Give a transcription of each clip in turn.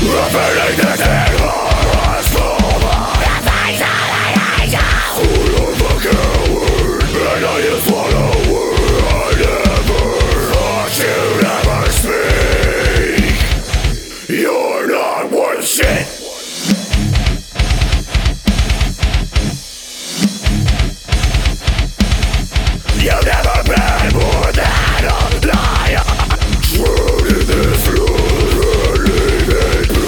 You're not worth shit. You've never been more than a liar. Drowned in this flood, leave it be.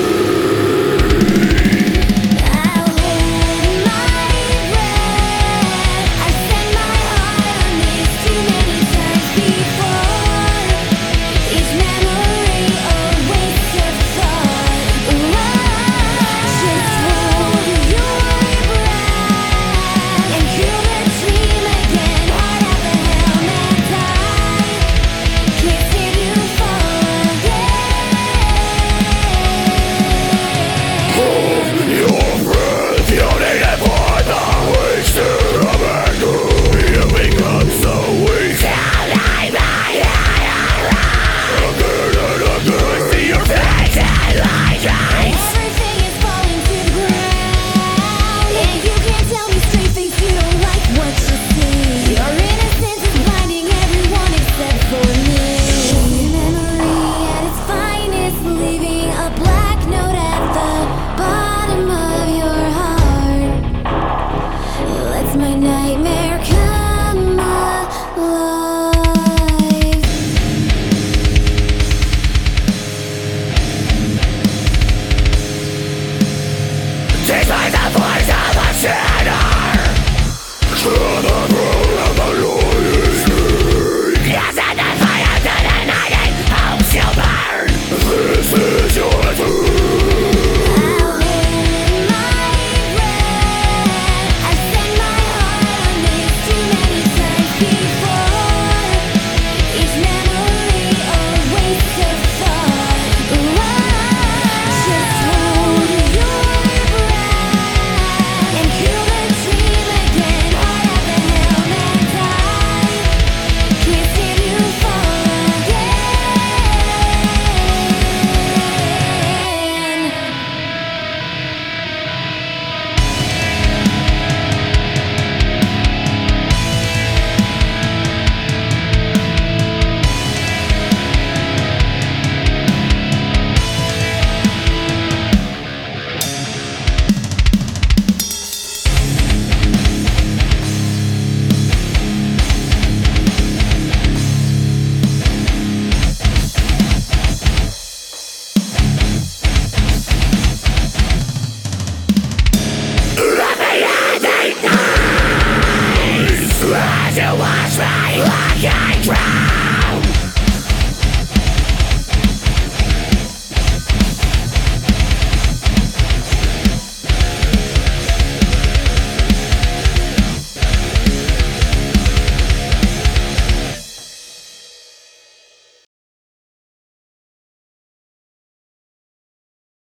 I hold my breath. I set my heart on this too many times before. Each memory a waste of thought. Just hold your breath and kill the dream again. Heart at the helm and die. Can't see you fall again. Hold your breath, you need it for the wasted of anger. You become so weak. Again and again. See your face and light eyes. Everything is falling to the ground, and you can't tell me straight face you don't like what you see. Your innocence is blinding everyone except for me. Memory at its finest, leaving a black note at the bottom of your heart. Lets my nightmare come alive. Taste like the voice of a sinner. To the road of the Lord is yes, and the fire to the night and hopes you'll burn. This is your turn. I'll hold my breath. I've set my heart on this too many times before. Each memory a waste of thought. Just hold your breath and kill the dream again. Heart at the helm and die. Can't see you fall again. Let me end the night. As you watch me like I drown.